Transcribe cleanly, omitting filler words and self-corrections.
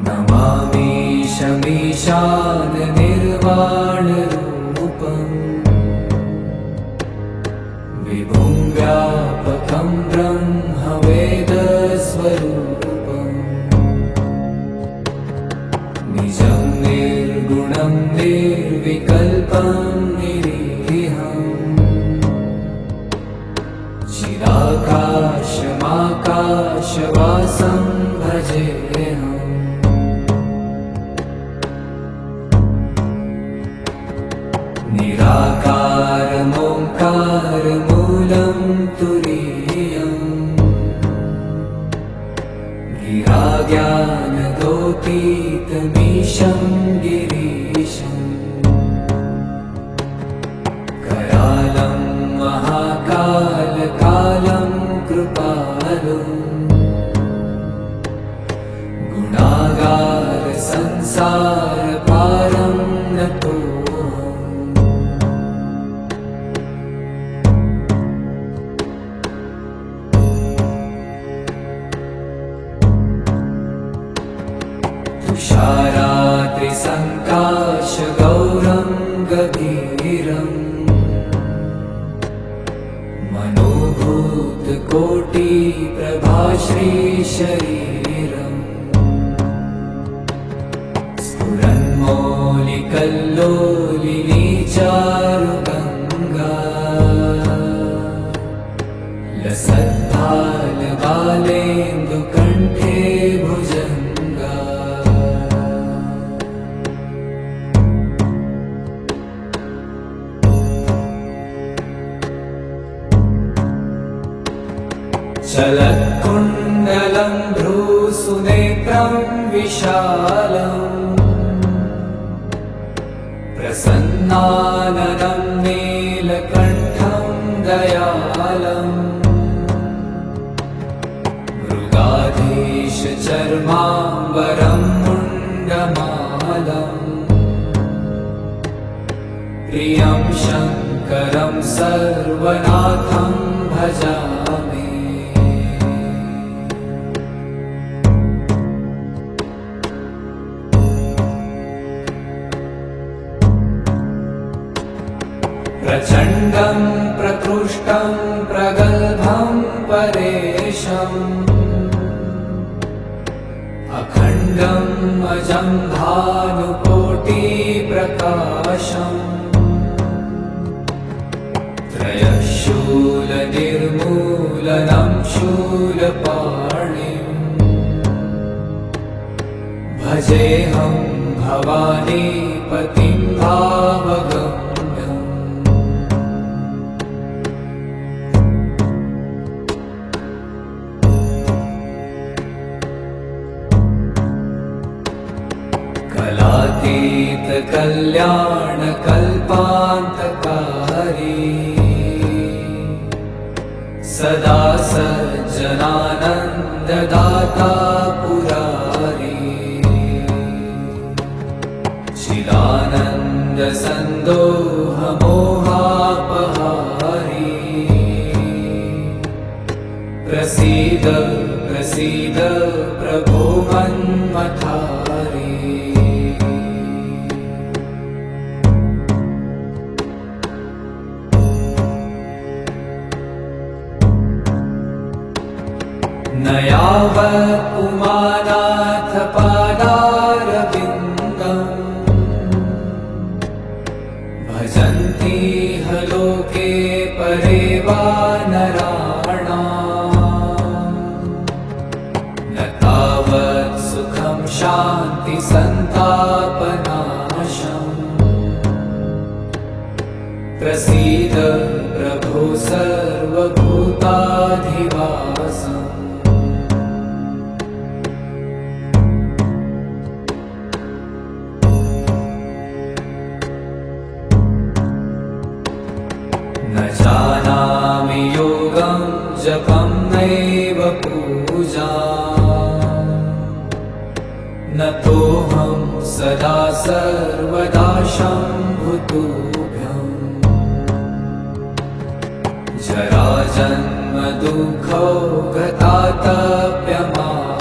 नमामीशमीशाननिर्वाणरूपम् विभुं व्यापकं ब्रह्मवेदस्वरूपम् निजं निर्गुणं निर्विकल्पं निरीहम् चिदाकाशमाकाशवासं भजेऽहम् निराकारमोङ्कारमूलं तुरीयम् गिराज्ञानदोतीतमीशं गिरीशम् करालं महाकालकालं कृपालुम् गुणागारसंसारपारं नतोऽहम् तुषाराद्रिसङ्काशगौरं गभीरम् मनोभूतकोटिप्रभाश्रीशरीरम् स्फुरन्मौलिकल्लोलिनी चारुगङ्गा लसद्भालबालेन्दुकण्ठे भुजङ्गा चलत्कुण्डलं भ्रूसुनेत्रं विशालम् प्रसन्नाननं नीलकण्ठं दयालम् मृगाधीशचर्माम्बरं मुण्डमालम् प्रियं शङ्करं सर्वनाथं भजामि प्रचण्डं प्रकृष्टं प्रगल्भं परेशम् अखण्डम् अजं भानुकोटिप्रकाशम् त्रयशूलनिर्मूलनं शूलपाणिम् भजेऽहं भवानीपतिं भावगम् कलातीतकल्याणकल्पान्तकारी सदा सज्जनानन्ददाता पुरारी चिदानन्दसन्दोहमोहापहारी प्रसीद प्रसीद प्रभो मन्मथारी न यावत् उमानाथपादारविन्दम् भजन्ति ह लोके परे वा नराणाम् न तावत् सुखं शान्तिसन्तापनाशम् प्रसीद प्रभो सर्वभूताधिवासम् न जानामि योगं जपं नैव पूजाम् न तोऽहं सदा सर्वदा शम्भुतुभ्यम् जराजन्म दुःखौ गतातप्यमा